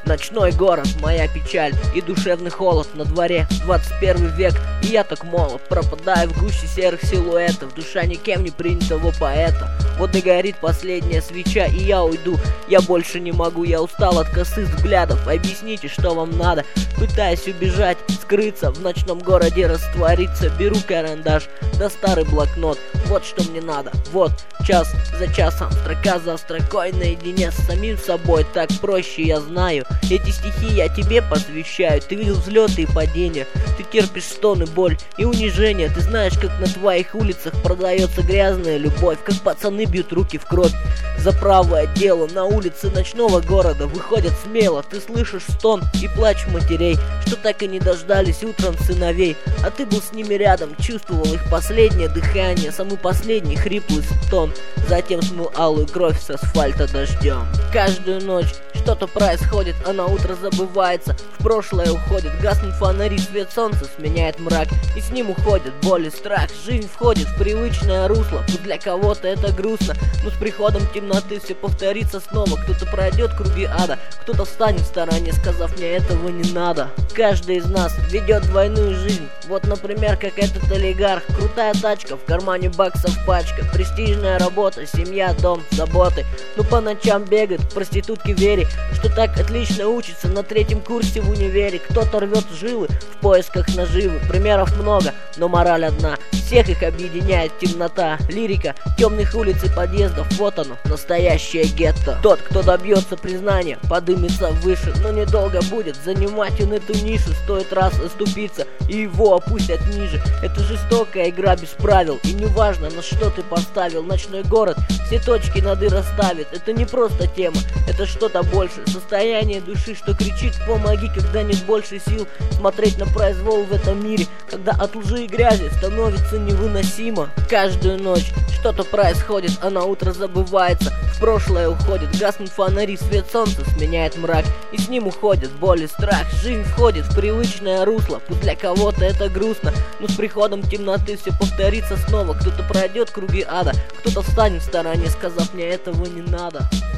Ночной город, моя печаль и душевный холод. На дворе 21 век, и я так молод. Пропадаю в гуще серых силуэтов, душа никем не принятого поэта. Вот и горит последняя свеча, и я уйду. Я больше не могу, я устал от косых взглядов. Объясните, что вам надо. Пытаюсь убежать, скрыться, в ночном городе раствориться. Беру карандаш, да старый блокнот. Вот что мне надо, вот, час за часом, строка за строкой, наедине с самим собой. Так проще, я знаю. Эти стихи я тебе посвящаю. Ты видел взлеты и падения, ты терпишь стоны, боль и унижение. Ты знаешь, как на твоих улицах продается грязная любовь, как пацаны бьют руки в кровь за правое дело. На улице ночного города выходят смело. Ты слышишь стон и плач матерей, что так и не дождались утром сыновей. А ты был с ними рядом, чувствовал их последнее дыхание, самый последний хриплый стон. Затем смыл алую кровь с асфальта дождем. Каждую ночь что-то происходит, а на утро забывается, в прошлое уходит. Гаснут фонари, свет солнца сменяет мрак, и с ним уходит боль и страх. Жизнь входит в привычное русло, пусть для кого-то это грустно, но с приходом темноты все повторится снова. Кто-то пройдет круги ада, кто-то встанет в стороне, сказав: мне этого не надо. Каждый из нас ведет двойную жизнь. Вот, например, как этот олигарх. Крутая тачка, в кармане баксов пачка, престижная работа, семья, дом, заботы. Но по ночам бегает к проститутке Вере, что так отлично учится на 3-м курсе в универе. Кто-то рвет жилы в поисках наживы. Примеров много, но мораль одна: всех их объединяет темнота. Лирика темных улиц и подъездов, вот оно, настоящее гетто. Тот, кто добьется признания, подымется выше, но недолго будет занимать он эту нишу. Стоит раз оступиться, и его опустят ниже. Это жестокая игра без правил, и неважно, на что ты поставил. Ночной город все точки над «и» расставит. Это не просто тема, это что-то больше. Состояние души, что кричит: помоги, когда нет больше сил смотреть на произвол в этом мире, когда от лжи и грязи становится невыносимо. Каждую ночь что-то происходит, а на утро забывается, в прошлое уходит. Гаснут фонари, свет солнца сменяет мрак, и с ним уходит боль и страх. Жизнь входит в привычное русло, пусть для кого-то это грустно, но с приходом темноты все повторится снова. Кто-то пройдет круги ада, кто-то встанет в стороне, сказав: мне этого не надо.